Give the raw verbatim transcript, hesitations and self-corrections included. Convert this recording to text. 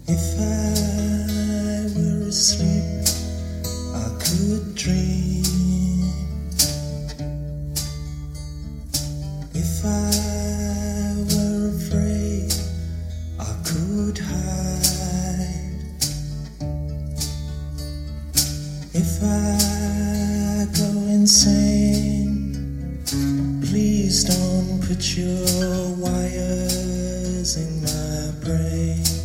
If I were asleep, I could dream. If I were afraid, I could hide. If I go insane, please don't put your wires in my brain.